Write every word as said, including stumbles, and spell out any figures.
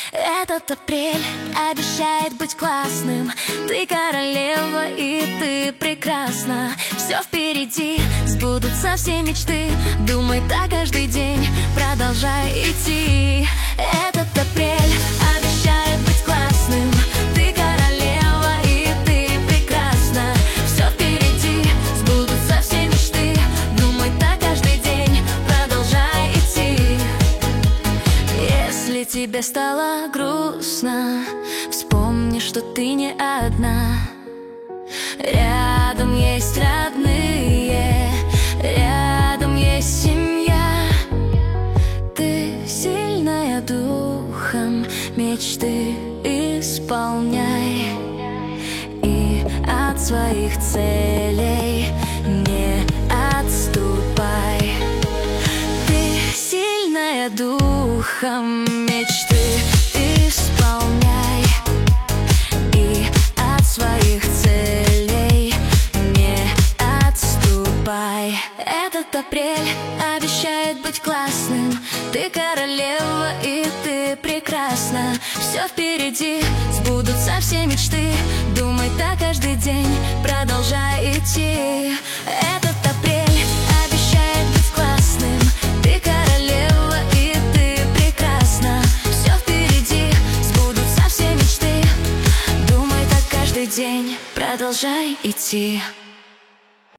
Этот апрель обещает быть классным. Ты королева и ты прекрасна. Все впереди, сбудутся все мечты. Думай так каждый день, продолжай идти. Этот апрель обещает быть классным. Ты королева и ты прекрасна. Все впереди, сбудутся все мечты. Думай так каждый день, продолжай идти. Если тебе стало грустно, вспомни, что ты не одна. Рядом есть родные, рядом есть семья. Ты сильная духом, мечты исполняй. И от своих целей не отступай. Ты сильная духом, мечты исполняй. И от своих целей не отступай. Этот апрель обещает быть классным. Ты королева и ты прекрасна. Все впереди, сбудутся все мечты. Думай так каждый день, продолжай идти. Этот апрель обещает быть классным. Ты королева и ты прекрасна. Все впереди, сбудутся все мечты. Думай так каждый день, продолжай идти.